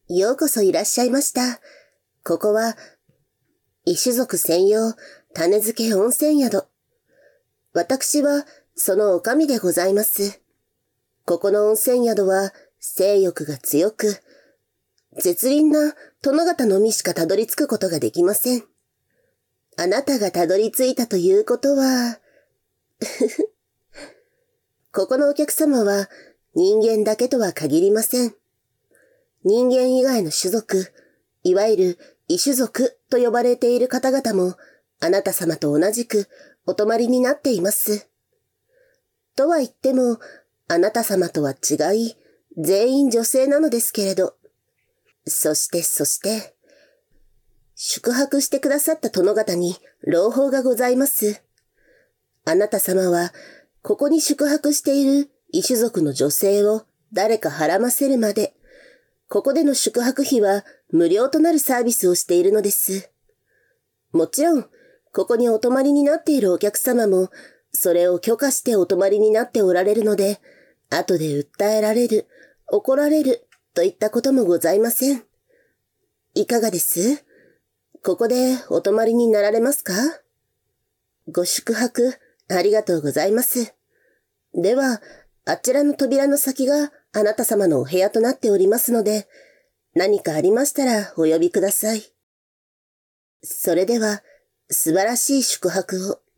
ようこそいらっしゃいました。ここは、異種族専用種付け温泉宿。私は、そのおかみでございます。ここの温泉宿は、性欲が強く、絶倫な殿方のみしかたどり着くことができません。あなたがたどり着いたということは、ここのお客様は人間だけとは限りません。人間以外の種族、いわゆる異種族と呼ばれている方々も、あなた様と同じくお泊まりになっています。とは言っても、あなた様とは違い、全員女性なのですけれど。そして、宿泊してくださった殿方に朗報がございます。あなた様は、ここに宿泊している異種族の女性を誰か孕ませるまで、ここでの宿泊費は無料となるサービスをしているのです。もちろん、ここにお泊まりになっているお客様も、それを許可してお泊まりになっておられるので、後で訴えられる、怒られるといったこともございません。いかがです？ここでお泊まりになられますか？ご宿泊ありがとうございます。では、あちらの扉の先があなた様のお部屋となっておりますので、何かありましたらお呼びください。それでは、素晴らしい宿泊を。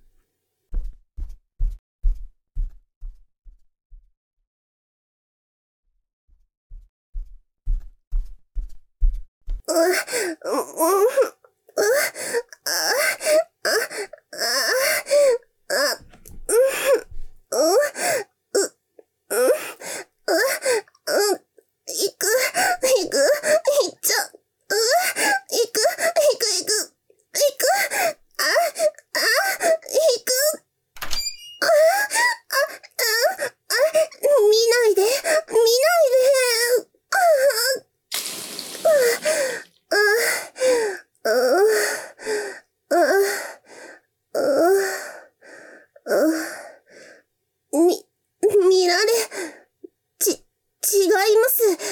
見られ、違います。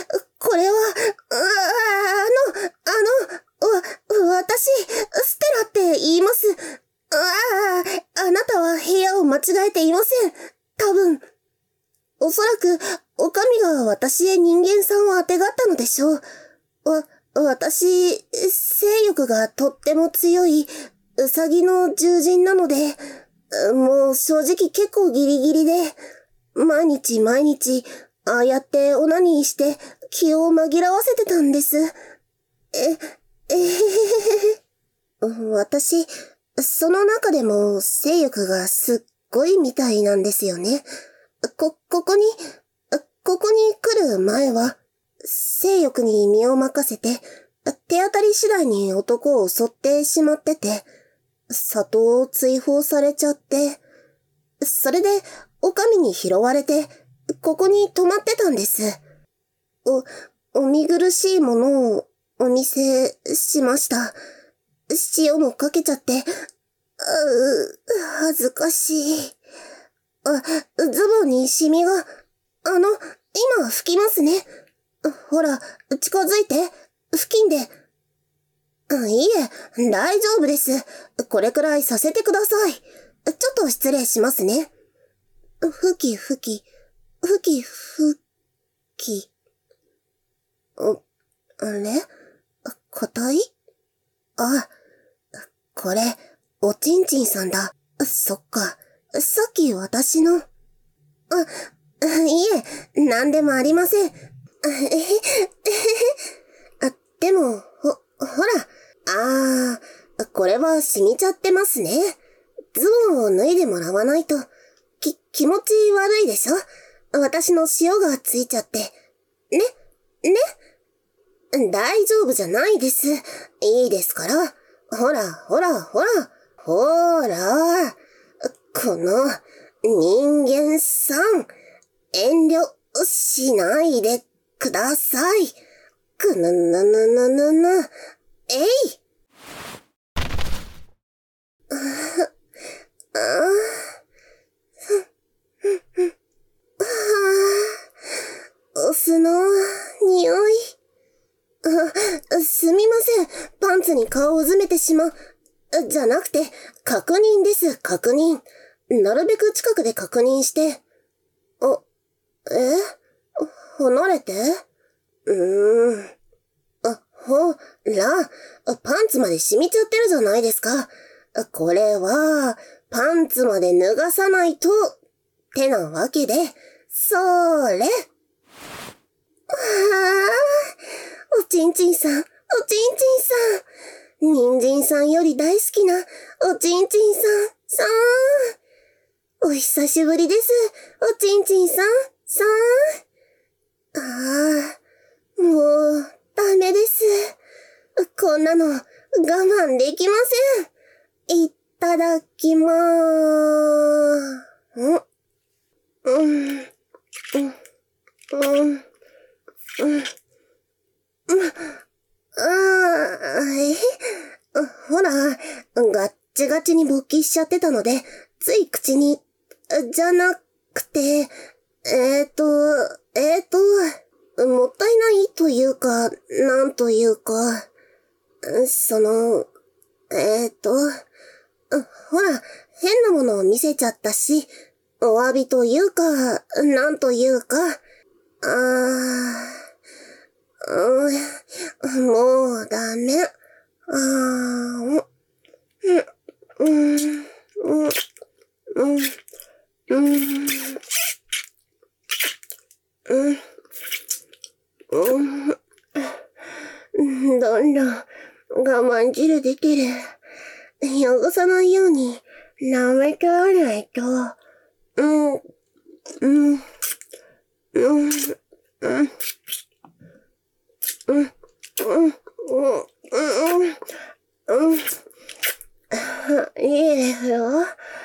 これは、私、ステラって言います。あなたは部屋を間違えていません。多分。おそらく、お上が私へ人間さんをあてがったのでしょう。私、性欲がとっても強い、うさぎの獣人なので、もう正直結構ギリギリで、毎日、ああやってオナニーして気を紛らわせてたんです。私、その中でも性欲がすっごいみたいなんですよね。ここに来る前は、性欲に身を任せて、手当たり次第に男を襲ってしまってて、里を追放されちゃって、それで、お上に拾われて、ここに泊まってたんです。お見苦しいものをお見せしました。塩もかけちゃって、恥ずかしい。ズボンにシミが、今拭きますね。ほら、近づいて、付近で。いえ、大丈夫です。これくらいさせてください。ちょっと失礼しますね。ふき。あれ？硬い？これ、おちんちんさんだ。そっか。さっき私の。いえ、なんでもありません。でも、ほら。これは染みちゃってますね。ズボンを脱いでもらわないと、気持ち悪いでしょ？私の塩がついちゃって。ね大丈夫じゃないです。いいですから。ほら。この人間さん、遠慮しないでください。えい。お酢の匂い。 すみません。パンツに顔をうずめてしまう。じゃなくて、確認です、確認。なるべく近くで確認して。離れてほら、パンツまで染みちゃってるじゃないですか。これは、パンツまで脱がさないと、ってなわけで、それ。おちんちんさん、おちんちんさん。人参さんより大好きな、おちんちんさん。お久しぶりです、おちんちんさん。もう、ダメです。こんなの、我慢できません。いただきまーほら、ガッチガチに勃起しちゃってたので、つい口に、じゃなくて、もったいないというか、なんというか、ほら、変なものを見せちゃったし、お詫びというか、なんというか、もうダメ。どんどん我慢汁出てる。汚さないように舐めてあらないと。いいですよ。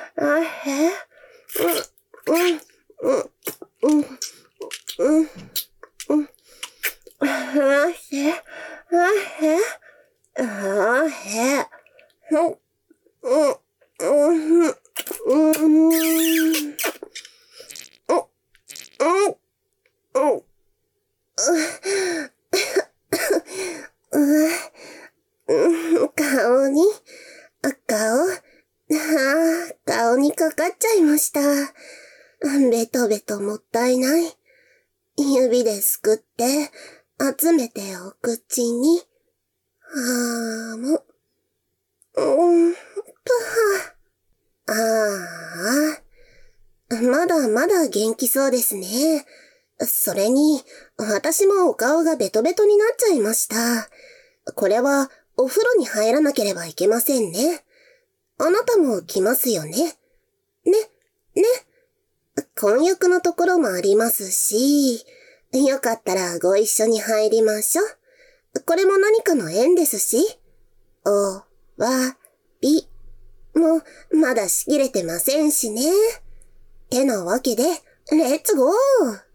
顔にかかっちゃいました。ベトベトもったいない。指ですくって、集めてお口に。まだまだ元気そうですね。それに、私もお顔がベトベトになっちゃいました。これは、お風呂に入らなければいけませんね。あなたも来ますよね。混浴のところもありますし、よかったらご一緒に入りましょう。これも何かの縁ですし。お、わ、び、も、まだ仕切れてませんしね。てなわけで、レッツゴー